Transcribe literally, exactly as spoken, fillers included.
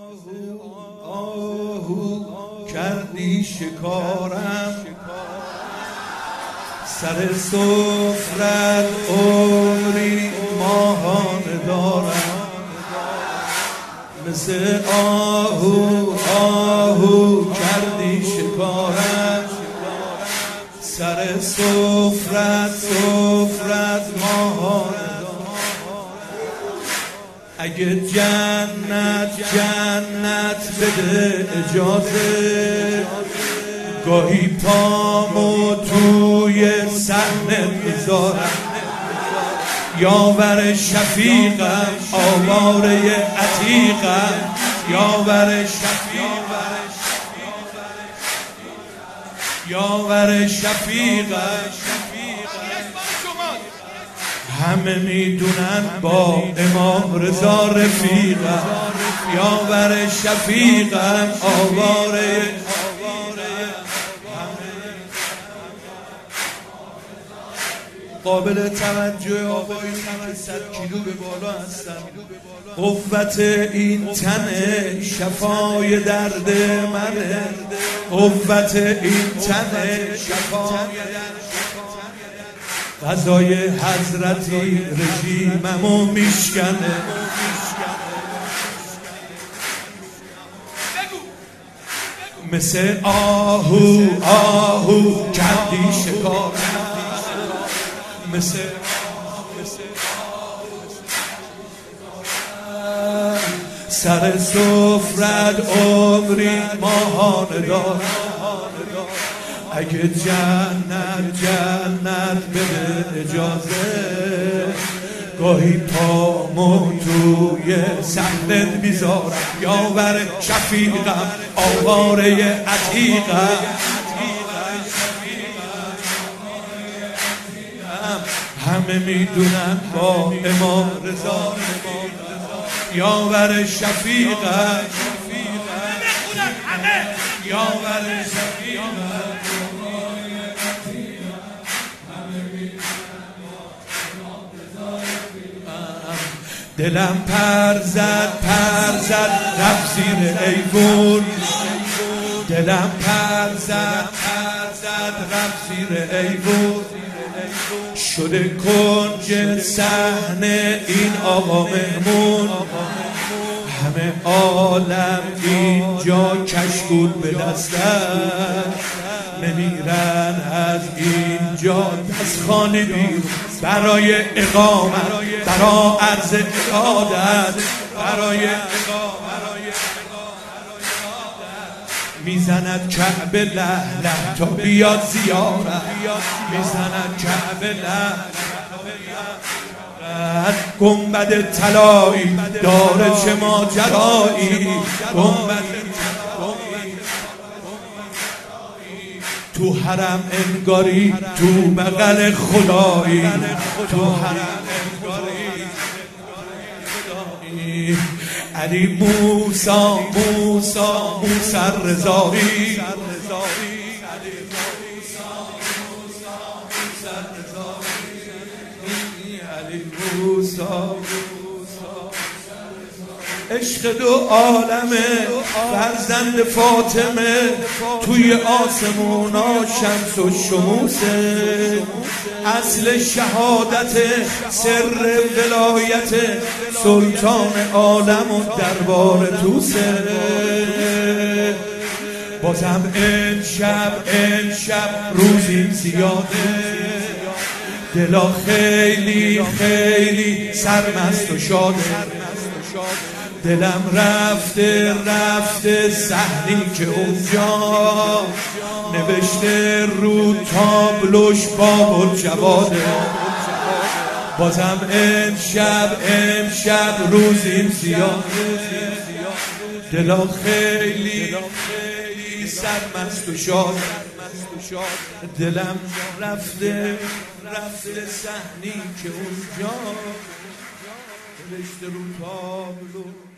آهو کردی شکارم، سر سفرت عمری ماهانه دارم. مثل آهو آهو کردی شکارم، سر سفرت سفرت ماهانه دارم. اگه جنت جنت بده اجازه، گاهی پامو توی صحنه بذارم. یاور شفیقم آواره عتیقم، یاور شفیقم یاور شفیقم. همه میدونن با امام رضا رفیقم، یاور شفیقم آواره. قابل توجه آقایی که صد کیلو به بالا هستم. قوت این تنه شفای درد منه، قوت این تنه شفای درد. غذای حضرتی رژیممو میشکنه. مثل آهو آهو کردی شکار، مثل سر سفرت عمری ماهانه دارم. اگه جنت جنت بده اجازه، گاهی پامو توی صحنت میذارم. یاور شفیقم آواره عتیقم، همه میدونن با امام رضا. یاور شفیقم یاور شفیقم. دلم پر زد پر زد رفت زیر ایوون، دلم پر زد پر زد رفت زیر ایوون. شده کنج صحنه این آقا مهمون، همه عالم اینجا کشکول به دستن. نمیرن از اینجا دست خانه بیرون، برای اقامت، برای عرض اقادت، برای میزند کعبه له له تا بیاد زیارت، میزند کعبه له گنبد طلایی داره چه ماجرایی. گنبد تو حرم انگاری تو بغل خدایی، تو حرم انگاری خدایی. علی موسا موسا موسا رضایی، علی موسا عشق دو عالمه، فرزند فاطمه توی آسمونا شمس و شموسه. اصل شهادت سر ولایت سلطان عالم و دربار توسه. بازم امشب امشب روزی زیاده، دلا خیلی خیلی سرمست و شاده. دلم رفته رفته صحنی که اونجا نوشته رو تابلوش باب الجواده. بازم امشب امشب روزیم زیاده، دلا خیلی خیلی سرمست و شاد. دلم رفته رفته صحنی که اونجا نوشته رو تابلو